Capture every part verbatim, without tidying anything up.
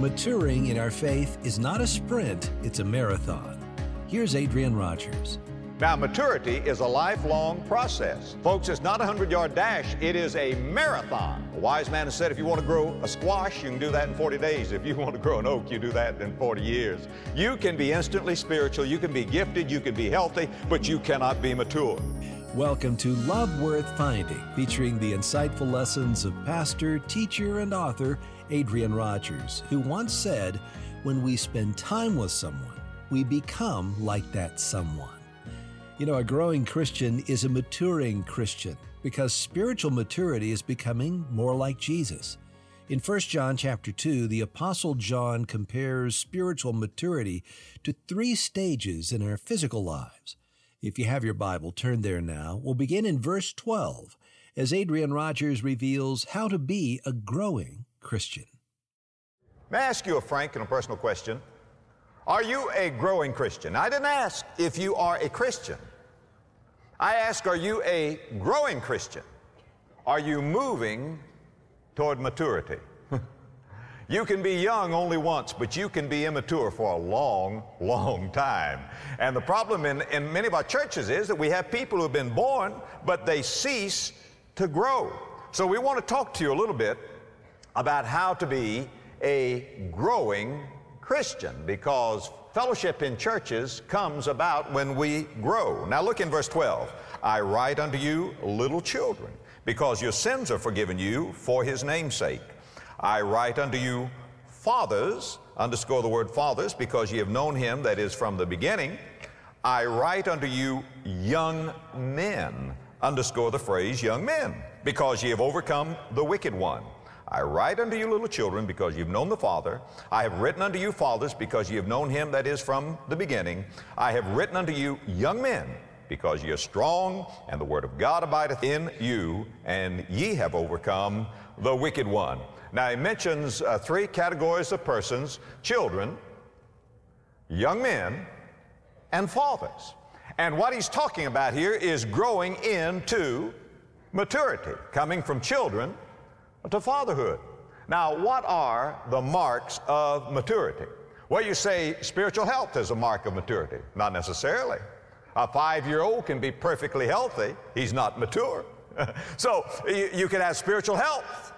Maturing in our faith is not a sprint, it's a marathon. Here's Adrian Rogers. Now, maturity is a lifelong process. Folks, it's not a hundred-yard dash, it is a marathon. A wise man has said if you want to grow a squash, you can do that in forty days. If you want to grow an oak, you do that in forty years. You can be instantly spiritual, you can be gifted, you can be healthy, but you cannot be mature. Welcome to Love Worth Finding, featuring the insightful lessons of pastor, teacher, and author Adrian Rogers, who once said, when we spend time with someone, we become like that someone. You know, a growing Christian is a maturing Christian because spiritual maturity is becoming more like Jesus. In First John chapter two, the Apostle John compares spiritual maturity to three stages in our physical lives. If you have your Bible, turn there now. We'll begin in verse twelve as Adrian Rogers reveals how to be a growing Christian. May I ask you a frank and a personal question? Are you a growing Christian? I didn't ask if you are a Christian. I ask, are you a growing Christian? Are you moving toward maturity? You can be young only once, but you can be immature for a long, long time. And the problem in, in many of our churches is that we have people who have been born, but they cease to grow. So we want to talk to you a little bit about how to be a growing Christian, because fellowship in churches comes about when we grow. Now look in verse twelve. I write unto you, little children, because your sins are forgiven you for his name's sake. I write unto you, fathers, underscore the word fathers, because ye have known him that is from the beginning. I write unto you, young men, underscore the phrase young men, because ye have overcome the wicked one. I write unto you, little children, because you've known the Father. I have written unto you, fathers, because ye have known him that is from the beginning. I have written unto you, young men, because ye are strong, and the word of God abideth in you, and ye have overcome the wicked one. Now, he mentions uh, three categories of persons: children, young men, and fathers. And what he's talking about here is growing into maturity, coming from children to fatherhood. Now, what are the marks of maturity? Well, you say spiritual health is a mark of maturity. Not necessarily. A five-year-old can be perfectly healthy. He's not mature. So you, you can have spiritual health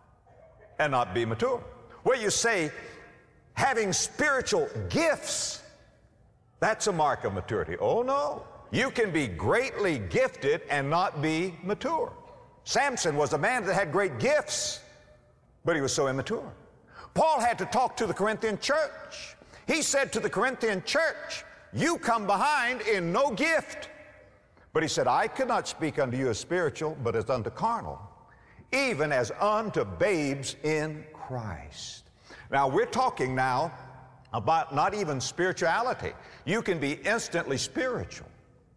and not be mature. Well, you say having spiritual gifts, that's a mark of maturity. Oh, no. You can be greatly gifted and not be mature. Samson was a man that had great gifts, but he was so immature. Paul had to talk to the Corinthian church. He said to the Corinthian church, you come behind in no gift. But he said, I could not speak unto you as spiritual, but as unto carnal, even as unto babes in Christ. Now, we're talking now about not even spirituality. You can be instantly spiritual.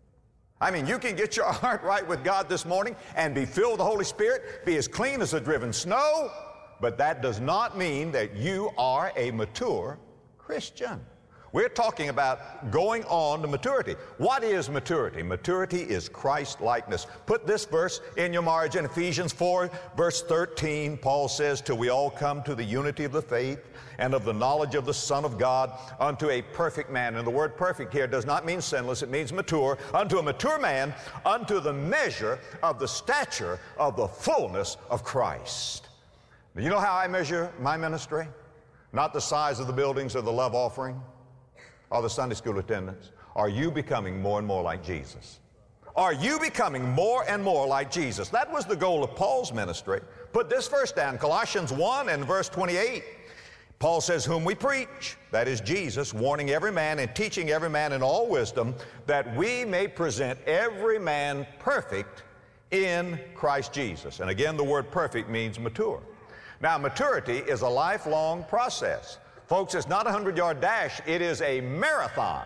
I mean, you can get your heart right with God this morning and be filled with the Holy Spirit, be as clean as a driven snow, but that does not mean that you are a mature Christian. We're talking about going on to maturity. What is maturity? Maturity is Christ-likeness. Put this verse in your margin, Ephesians four, verse thirteen. Paul says, till we all come to the unity of the faith and of the knowledge of the Son of God, unto a perfect man. And the word perfect here does not mean sinless, it means mature. Unto a mature man, unto the measure of the stature of the fullness of Christ. Do you know how I measure my ministry? Not the size of the buildings or the love offering or the Sunday school attendance. Are you becoming more and more like Jesus? Are you becoming more and more like Jesus? That was the goal of Paul's ministry. Put this verse down, Colossians one and verse twenty-eight. Paul says, whom we preach, that is Jesus, warning every man and teaching every man in all wisdom, that we may present every man perfect in Christ Jesus. And again, the word perfect means mature. Now, maturity is a lifelong process. Folks, it's not a hundred-yard dash, it is a marathon.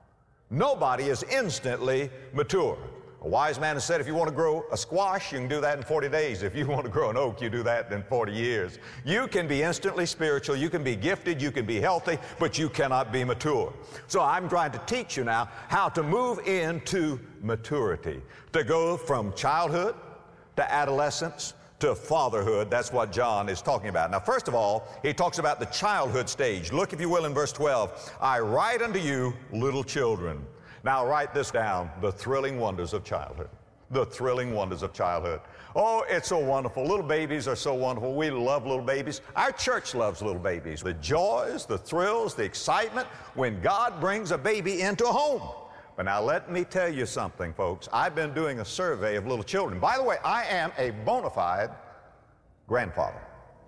Nobody is instantly mature. A wise man has said if you want to grow a squash, you can do that in forty days. If you want to grow an oak, you do that in forty years. You can be instantly spiritual, you can be gifted, you can be healthy, but you cannot be mature. So I'm trying to teach you now how to move into maturity, to go from childhood to adolescence to fatherhood. That's what John is talking about. Now, first of all, he talks about the childhood stage. Look, if you will, in verse twelve. I write unto you, little children. Now, write this down, the thrilling wonders of childhood. The thrilling wonders of childhood. Oh, it's so wonderful. Little babies are so wonderful. We love little babies. Our church loves little babies. The joys, the thrills, the excitement when God brings a baby into a home. But now let me tell you something, folks. I've been doing a survey of little children. By the way, I am a bona fide grandfather.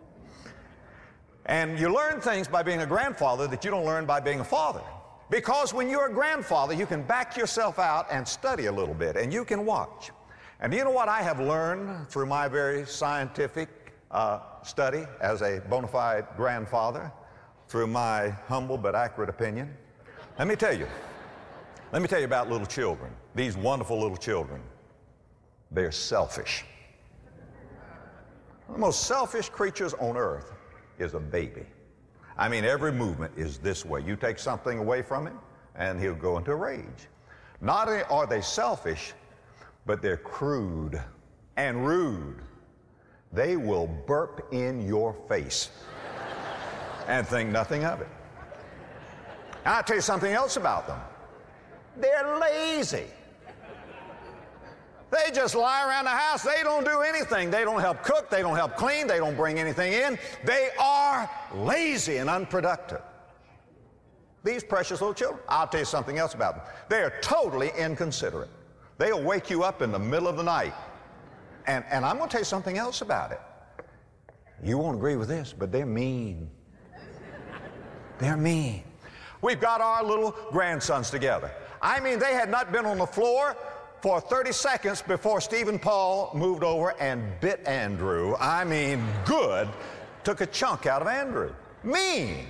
And you learn things by being a grandfather that you don't learn by being a father. Because when you're a grandfather, you can back yourself out and study a little bit, and you can watch. And you know what I have learned through my very scientific uh, study as a bona fide grandfather, through my humble but accurate opinion? Let me tell you. Let me tell you about little children, these wonderful little children. They're selfish. The most selfish creatures on earth is a baby. I mean, every movement is this way. You take something away from him, and he'll go into a rage. Not only are they selfish, but they're crude and rude. They will burp in your face and think nothing of it. And I'll tell you something else about them. They're lazy. They just lie around the house. They don't do anything. They don't help cook. They don't help clean. They don't bring anything in. They are lazy and unproductive. These precious little children, I'll tell you something else about them. They are totally inconsiderate. They'll wake you up in the middle of the night. And, and I'm going to tell you something else about it. You won't agree with this, but they're mean. They're mean. We've got our little grandsons together. I mean, they had not been on the floor for thirty seconds before Stephen Paul moved over and bit Andrew. I mean, good, took a chunk out of Andrew. Mean.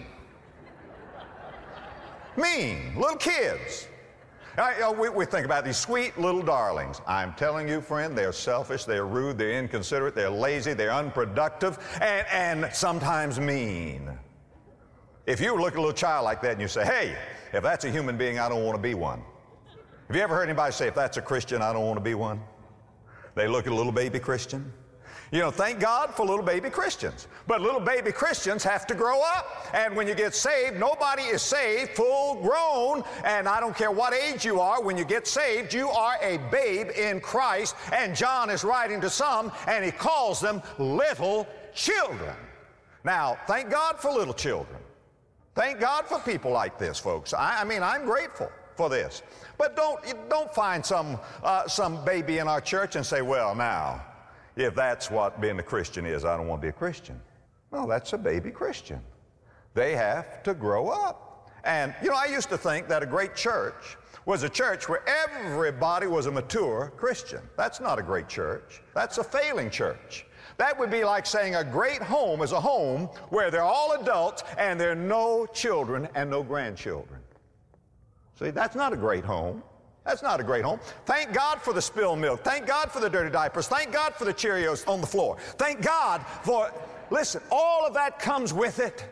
Mean. Little kids. I, you know, we, we think about these sweet little darlings. I'm telling you, friend, they're selfish, they're rude, they're inconsiderate, they're lazy, they're unproductive, and, and sometimes mean. If you look at a little child like that and you say, hey, if that's a human being, I don't want to be one. Have you ever heard anybody say, if that's a Christian, I don't want to be one? They look at a little baby Christian. You know, thank God for little baby Christians. But little baby Christians have to grow up. And when you get saved, nobody is saved full grown. And I don't care what age you are, when you get saved, you are a babe in Christ. And John is writing to some, and he calls them little children. Now, thank God for little children. Thank God for people like this, folks. I, I mean, I'm grateful for this. But don't, don't find some, uh, some baby in our church and say, well, now, if that's what being a Christian is, I don't want to be a Christian. No, that's a baby Christian. They have to grow up. And, you know, I used to think that a great church was a church where everybody was a mature Christian. That's not a great church. That's a failing church. That would be like saying a great home is a home where they're all adults and there are no children and no grandchildren. See, that's not a great home. That's not a great home. Thank God for the spilled milk. Thank God for the dirty diapers. Thank God for the Cheerios on the floor. Thank God for, listen, all of that comes with it.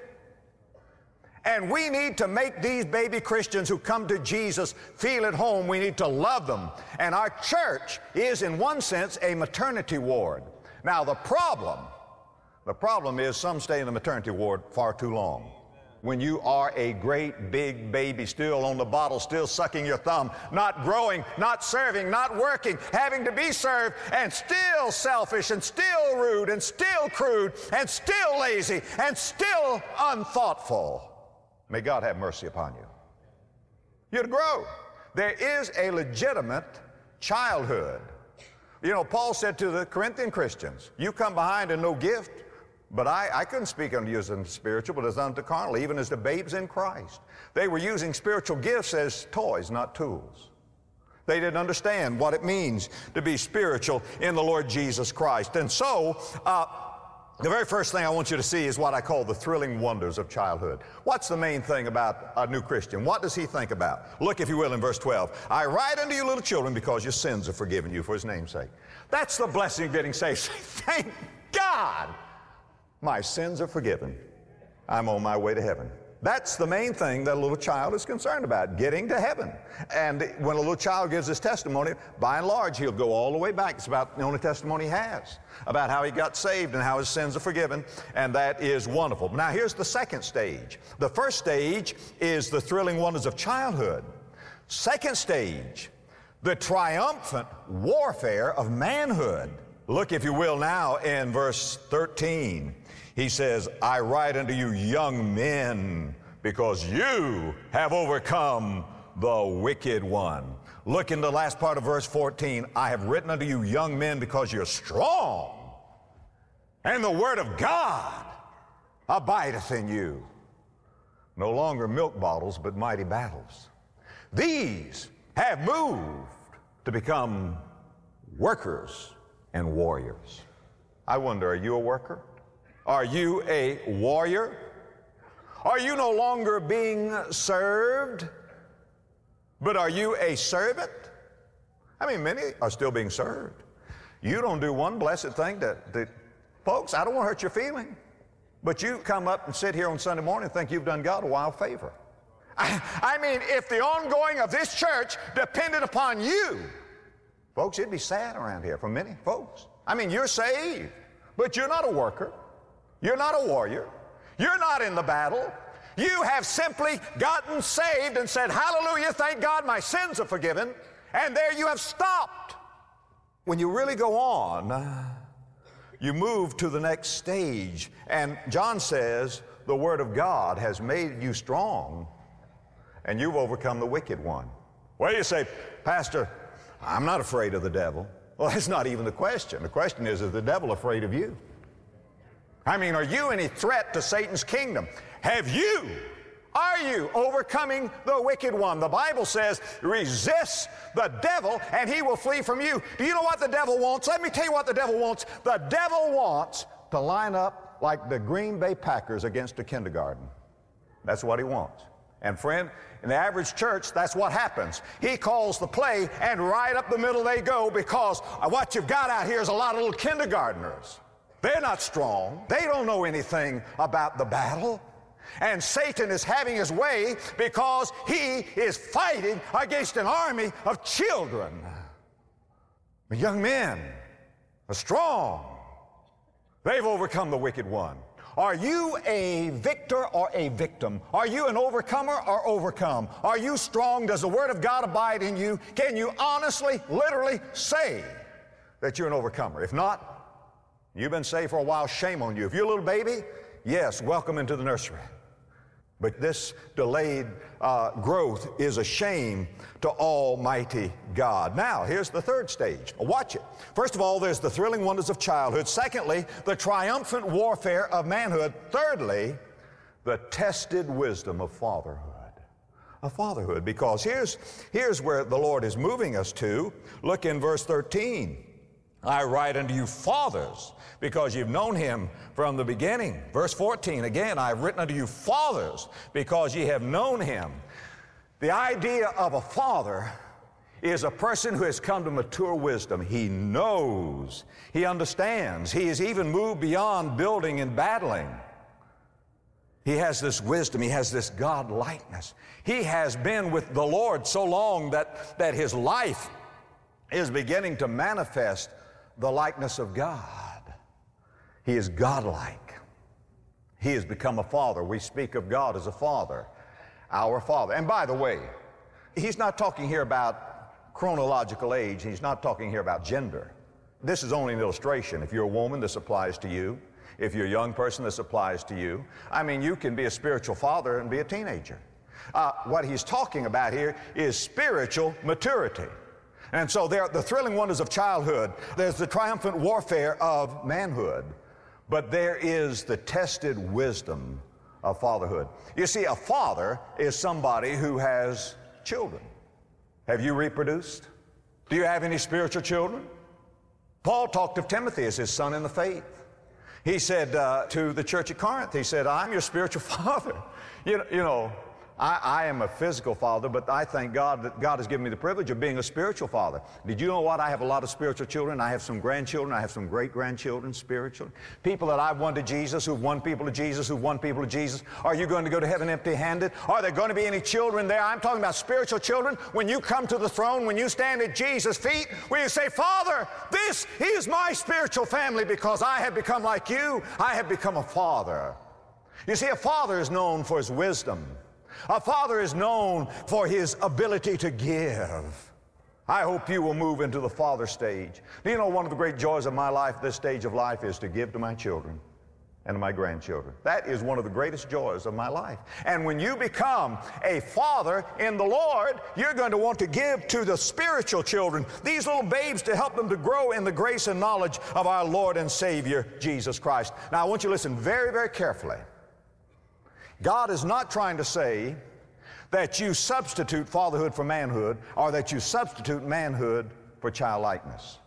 And we need to make these baby Christians who come to Jesus feel at home. We need to love them. And our church is, in one sense, a maternity ward. Now, the problem, the problem is some stay in the maternity ward far too long. When you are a great big baby still on the bottle, still sucking your thumb, not growing, not serving, not working, having to be served, and still selfish, and still rude, and still crude, and still lazy, and still unthoughtful. May God have mercy upon you. You're to grow. There is a legitimate childhood. You know, Paul said to the Corinthian Christians, you come behind in no gift, but I, I couldn't speak unto you as unto spiritual, but as unto carnal, even as the babes in Christ. They were using spiritual gifts as toys, not tools. They didn't understand what it means to be spiritual in the Lord Jesus Christ. And so, uh, the very first thing I want you to see is what I call the thrilling wonders of childhood. What's the main thing about a new Christian? What does he think about? Look, if you will, in verse twelve. I write unto you, little children, because your sins are forgiven you for his name's sake. That's the blessing of getting saved. Thank God! My sins are forgiven. I'm on my way to heaven. That's the main thing that a little child is concerned about, getting to heaven. And when a little child gives his testimony, by and large, he'll go all the way back. It's about the only testimony he has, about how he got saved and how his sins are forgiven, and that is wonderful. Now, here's the second stage. The first stage is the thrilling wonders of childhood. Second stage, the triumphant warfare of manhood. Look, if you will, now in verse thirteen. He says, I write unto you young men, because you have overcome the wicked one. Look in the last part of verse fourteen. I have written unto you young men because you're strong, and the word of God abideth in you. No longer milk bottles, but mighty battles. These have moved to become workers and warriors. I wonder, are you a worker? Are you a warrior? Are you no longer being served, but are you a servant? I mean, many are still being served. You don't do one blessed thing that, that folks, I don't want to hurt your feeling, but you come up and sit here on Sunday morning and think you've done God a wild favor. I, I mean, if the ongoing of this church depended upon you, folks, it'd be sad around here for many folks. I mean, you're saved, but you're not a worker. You're not a warrior. You're not in the battle. You have simply gotten saved and said, hallelujah, thank God my sins are forgiven, and there you have stopped. When you really go on, you move to the next stage, and John says the Word of God has made you strong, and you've overcome the wicked one. Well, you say, Pastor, I'm not afraid of the devil. Well, that's not even the question. The question is, is the devil afraid of you? I mean, are you any threat to Satan's kingdom? Have you, are you overcoming the wicked one? The Bible says, resist the devil and he will flee from you. Do you know what the devil wants? Let me tell you what the devil wants. The devil wants to line up like the Green Bay Packers against a kindergarten. That's what he wants. And friend, in the average church, that's what happens. He calls the play, and right up the middle they go, because what you've got out here is a lot of little kindergartners. They're not strong. They don't know anything about the battle. And Satan is having his way because he is fighting against an army of children. The young men are strong. They've overcome the wicked one. Are you a victor or a victim? Are you an overcomer or overcome? Are you strong? Does the Word of God abide in you? Can you honestly, literally say that you're an overcomer? If not, you've been saved for a while, shame on you. If you're a little baby, yes, welcome into the nursery. But this delayed uh, growth is a shame to Almighty God. Now, here's the third stage. Watch it. First of all, there's the thrilling wonders of childhood. Secondly, the triumphant warfare of manhood. Thirdly, the tested wisdom of fatherhood. Of fatherhood, because here's, here's where the Lord is moving us to. Look in verse thirteen. I write unto you fathers, because you've known him from the beginning. Verse fourteen, again, I have written unto you fathers, because ye have known him. The idea of a father is a person who has come to mature wisdom. He knows, he understands, he has even moved beyond building and battling. He has this wisdom, he has this God-likeness. He has been with the Lord so long that, that his life is beginning to manifest the likeness of God. He is godlike. He has become a father. We speak of God as a father, our Father. And by the way, he's not talking here about chronological age. He's not talking here about gender. This is only an illustration. If you're a woman, this applies to you. If you're a young person, this applies to you. I mean, you can be a spiritual father and be a teenager. Uh, what he's talking about here is spiritual maturity. And so there are the thrilling wonders of childhood. There's the triumphant warfare of manhood. But there is the tested wisdom of fatherhood. You see, a father is somebody who has children. Have you reproduced? Do you have any spiritual children? Paul talked of Timothy as his son in the faith. He said uh, to the church at Corinth, he said, I'm your spiritual father. You know, you know I, I am a physical father, but I thank God that God has given me the privilege of being a spiritual father. Did you know what? I have a lot of spiritual children. I have some grandchildren. I have some great-grandchildren, spiritual. People that I've won to Jesus, who've won people to Jesus, who've won people to Jesus. Are you going to go to heaven empty-handed? Are there going to be any children there? I'm talking about spiritual children. When you come to the throne, when you stand at Jesus' feet, will you say, Father, this is my spiritual family because I have become like you. I have become a father. You see, a father is known for his wisdom. A father is known for his ability to give. I hope you will move into the father stage. Do you know one of the great joys of my life, this stage of life, is to give to my children and to my grandchildren. That is one of the greatest joys of my life. And when you become a father in the Lord, you're going to want to give to the spiritual children, these little babes, to help them to grow in the grace and knowledge of our Lord and Savior, Jesus Christ. Now, I want you to listen very, very carefully. God is not trying to say that you substitute fatherhood for manhood or that you substitute manhood for childlikeness.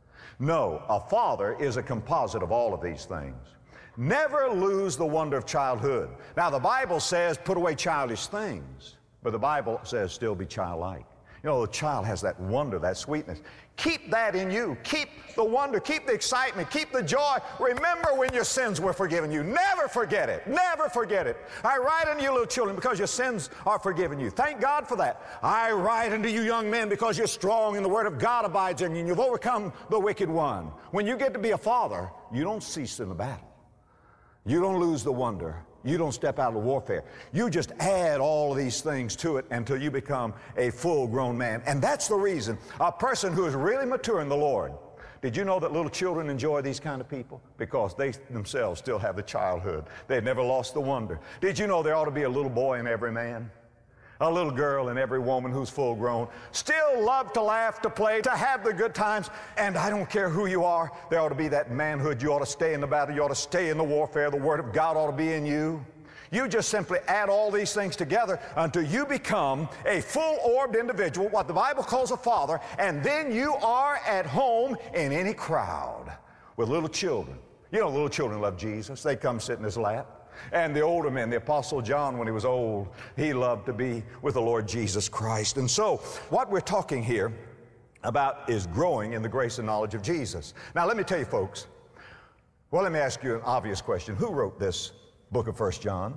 No, a father is a composite of all of these things. Never lose the wonder of childhood. Now, the Bible says put away childish things, but the Bible says still be childlike. You know, the child has that wonder, that sweetness. Keep that in you. Keep the wonder, keep the excitement, keep the joy. Remember when your sins were forgiven you. Never forget it. Never forget it. I write unto you, little children, because your sins are forgiven you. Thank God for that. I write unto you, young men, because you're strong and the word of God abides in you and you've overcome the wicked one. When you get to be a father, you don't cease in the battle. You don't lose the wonder. You don't step out of warfare. You just add all of these things to it until you become a full-grown man. And that's the reason a person who is really mature in the Lord. Did you know that little children enjoy these kind of people? Because they themselves still have the childhood. They've never lost the wonder. Did you know there ought to be a little boy in every man? A little girl in every woman who's full grown, still love to laugh, to play, to have the good times. And I don't care who you are, there ought to be that manhood. You ought to stay in the battle. You ought to stay in the warfare. The Word of God ought to be in you. You just simply add all these things together until you become a full-orbed individual, what the Bible calls a father, and then you are at home in any crowd with little children. You know, little children love Jesus. They come sit in his lap. And the older men, the Apostle John, when he was old, he loved to be with the Lord Jesus Christ. And so what we're talking here about is growing in the grace and knowledge of Jesus. Now, let me tell you, folks, well, let me ask you an obvious question. Who wrote this book of First John?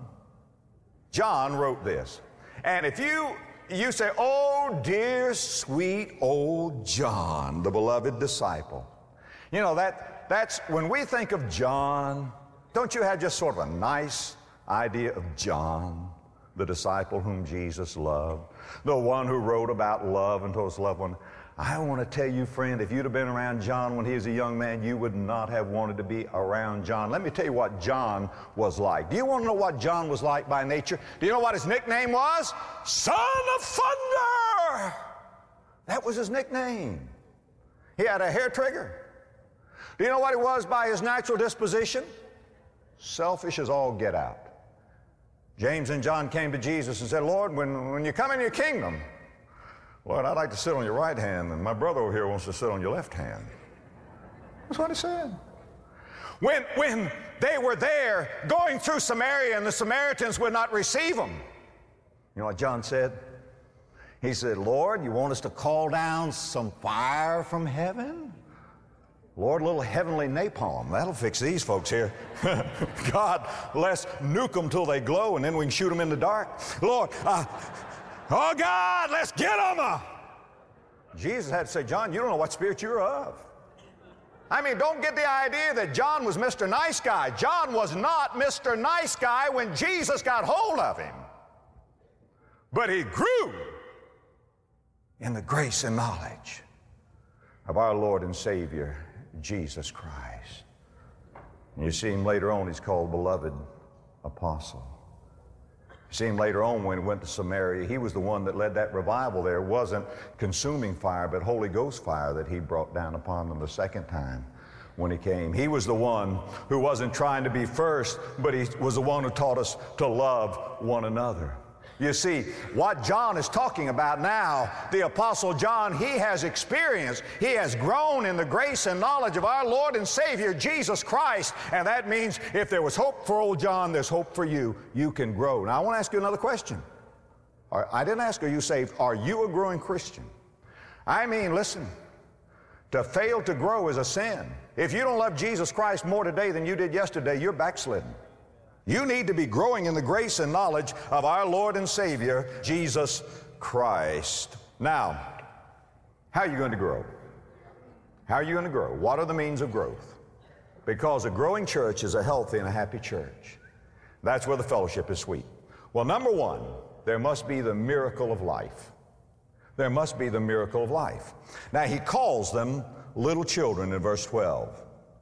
John wrote this. And if you, you say, oh, dear, sweet old John, the beloved disciple. You know, that that's when we think of John, don't you have just sort of a nice idea of John, the disciple whom Jesus loved, the one who wrote about love and told his loved one? I want to tell you, friend, if you'd have been around John when he was a young man, you would not have wanted to be around John. Let me tell you what John was like. Do you want to know what John was like by nature? Do you know what his nickname was? Son of Thunder! That was his nickname. He had a hair trigger. Do you know what he was by his natural disposition? Selfish as all get out. James and John came to Jesus and said, Lord, when, when you come in your kingdom, Lord, I'd like to sit on your right hand, and my brother over here wants to sit on your left hand. That's what he said. When, when they were there going through Samaria and the Samaritans would not receive them, you know what John said? He said, Lord, you want us to call down some fire from heaven? Lord, a little heavenly napalm, that'll fix these folks here. God, let's nuke them till they glow, and then we can shoot them in the dark. Lord, uh, oh God, let's get them. Uh. Jesus had to say, John, you don't know what spirit you're of. I mean, don't get the idea that John was Mister Nice Guy. John was not Mister Nice Guy when Jesus got hold of him. But he grew in the grace and knowledge of our Lord and Savior, Jesus Christ. And you see him later on, he's called Beloved Apostle. You see him later on when he went to Samaria. He was the one that led that revival there. It wasn't consuming fire, but Holy Ghost fire that he brought down upon them the second time when he came. He was the one who wasn't trying to be first, but he was the one who taught us to love one another. You see, what John is talking about now, the Apostle John, he has experienced, he has grown in the grace and knowledge of our Lord and Savior, Jesus Christ. And that means if there was hope for old John, there's hope for you. You can grow. Now, I want to ask you another question. Are, I didn't ask, are you saved? Are you a growing Christian? I mean, listen, to fail to grow is a sin. If you don't love Jesus Christ more today than you did yesterday, you're backslidden. You need to be growing in the grace and knowledge of our Lord and Savior, Jesus Christ. Now, how are you going to grow? How are you going to grow? What are the means of growth? Because a growing church is a healthy and a happy church. That's where the fellowship is sweet. Well, number one, there must be the miracle of life. There must be the miracle of life. Now, he calls them little children in verse twelve.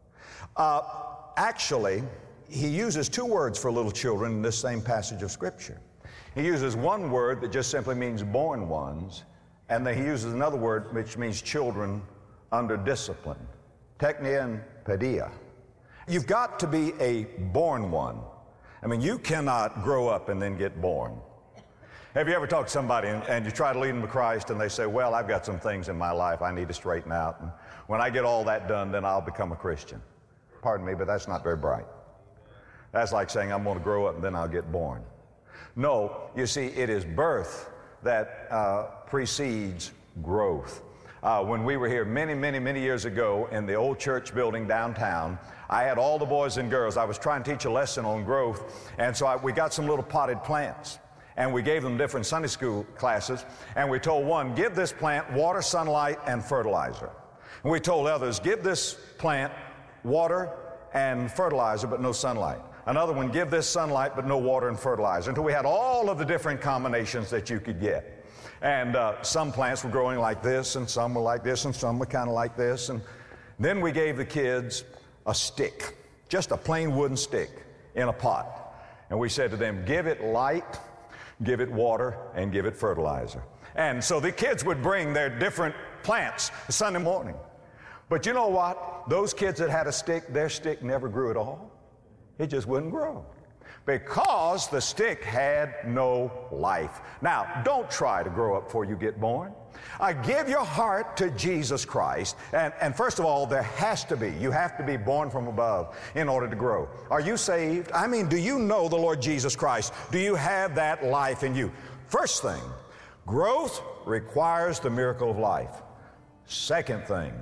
Uh, actually, he uses two words for little children in this same passage of Scripture. He uses one word that just simply means born ones, and then he uses another word which means children under discipline, teknion pedia. You've got to be a born one. I mean, you cannot grow up and then get born. Have you ever talked to somebody and, and you try to lead them to Christ and they say, well, I've got some things in my life I need to straighten out, and when I get all that done, then I'll become a Christian. Pardon me, but that's not very bright. That's like saying I'm going to grow up and then I'll get born. No, you see, it is birth that uh, precedes growth. Uh, when we were here many, many, many years ago in the old church building downtown, I had all the boys and girls. I was trying to teach a lesson on growth, and so I, we got some little potted plants, and we gave them different Sunday school classes, and we told one, give this plant water, sunlight, and fertilizer. And we told others, give this plant water and fertilizer, but no sunlight. Another one, give this sunlight, but no water and fertilizer, until we had all of the different combinations that you could get. And uh, some plants were growing like this, and some were like this, and some were kind of like this. And then we gave the kids a stick, just a plain wooden stick in a pot. And we said to them, give it light, give it water, and give it fertilizer. And so the kids would bring their different plants Sunday morning. But you know what? Those kids that had a stick, their stick never grew at all. It just wouldn't grow, because the stick had no life. Now, don't try to grow up before you get born. Uh, give your heart to Jesus Christ. And, and first of all, there has to be, you have to be born from above in order to grow. Are you saved? I mean, do you know the Lord Jesus Christ? Do you have that life in you? First thing, growth requires the miracle of life. Second thing,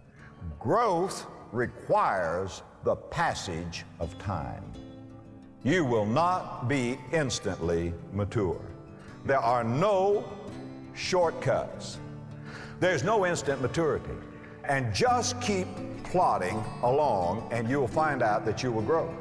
growth requires the passage of time. You will not be instantly mature. There are no shortcuts. There's no instant maturity. And just keep plodding along and you'll find out that you will grow.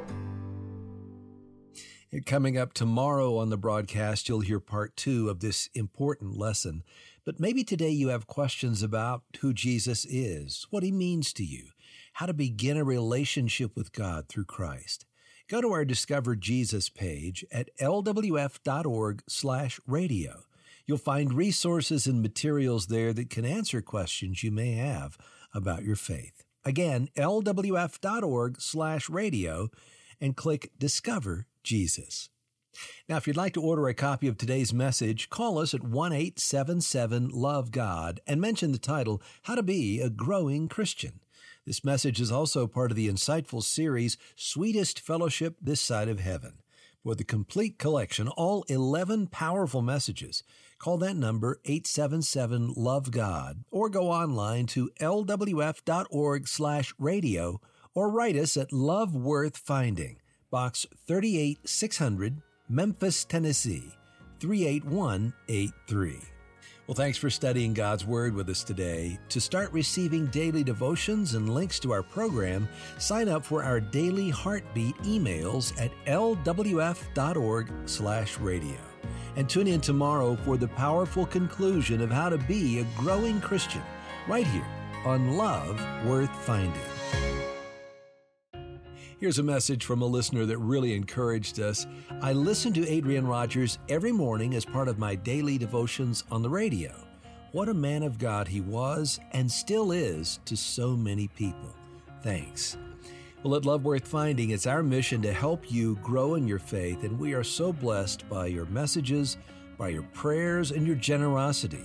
And coming up tomorrow on the broadcast, you'll hear part two of this important lesson. But maybe today you have questions about who Jesus is, what he means to you, how to begin a relationship with God through Christ. Go to our Discover Jesus page at l w f dot org slash radio. You'll find resources and materials there that can answer questions you may have about your faith. Again, l w f dot org slash radio, and click Discover Jesus. Now, if you'd like to order a copy of today's message, call us at one eight seven seven love God and mention the title, How to Be a Growing Christian. This message is also part of the insightful series, Sweetest Fellowship This Side of Heaven. For the complete collection, all eleven powerful messages, call that number eight seven seven love God or go online to l w f dot org slash radio or write us at Love Worth Finding, Box thirty-eight six hundred, Memphis, Tennessee, three eight one eight three. Well, thanks for studying God's Word with us today. To start receiving daily devotions and links to our program, sign up for our daily Heartbeat emails at l w f dot org slash radio. And tune in tomorrow for the powerful conclusion of how to be a growing Christian, right here on Love Worth Finding. Here's a message from a listener that really encouraged us. I listen to Adrian Rogers every morning as part of my daily devotions on the radio. What a man of God he was and still is to so many people. Thanks. Well, at Love Worth Finding, it's our mission to help you grow in your faith, and we are so blessed by your messages, by your prayers, and your generosity.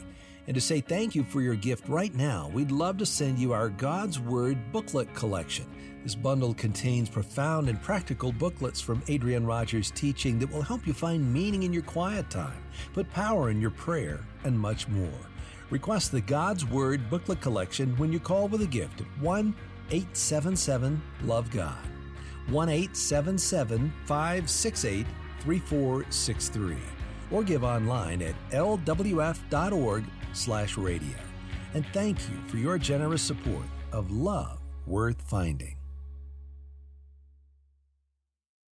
And to say thank you for your gift right now, we'd love to send you our God's Word booklet collection. This bundle contains profound and practical booklets from Adrian Rogers' teaching that will help you find meaning in your quiet time, put power in your prayer, and much more. Request the God's Word booklet collection when you call with a gift at one eight seven seven love God, one eight seven seven five six eight three four six three, or give online at l w f dot org slash radio. And thank you for your generous support of Love Worth Finding.